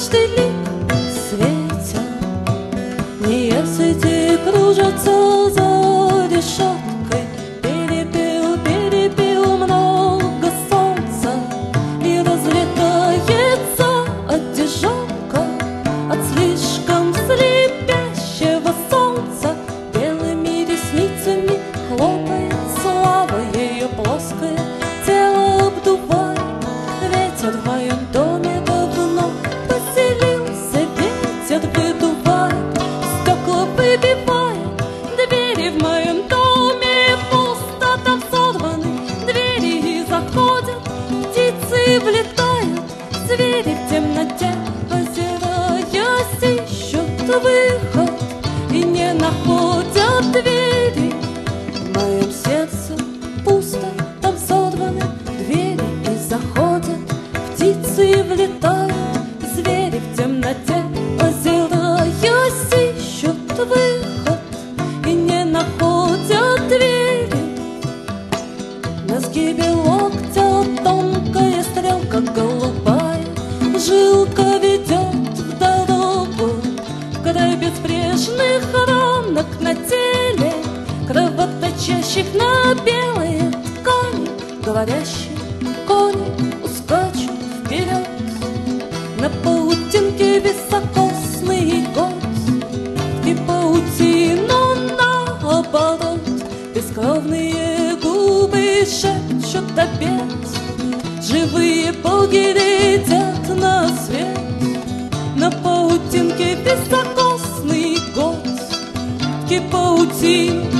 каждый лик свете. Нейросети кружатся за решеткой. Перепил, перепил много солнца, и разлетается одежонка от слишком слепящего солнца. Белыми ресницами хлопает слава, ее плоское тело обдувает ветер. В моем доме давно поселился ветер, выдувает стекла, выбивает двери. В моем доме пусто, там сорваны двери, и заходят птицы, влетают звери. В темноте, озираясь, ищут выход и не находят двери. В моем сердце пусто, там сорваны двери, и заходят птицы, и влетают звери. В темноте, озираясь, ищут выход и не находят двери. На сгибе локтя тонкая стрелка голубая, жилка ведет в дорогу. В край безбрежных ранок на теле, кровоточащих на белые ткани, говорящие кони ускачут вперед. На паутинке високосный год, и паутину наоборот. Бескровные губы шепчут опять, живые боги глядят на свет. На паутинке високосный год, и паутину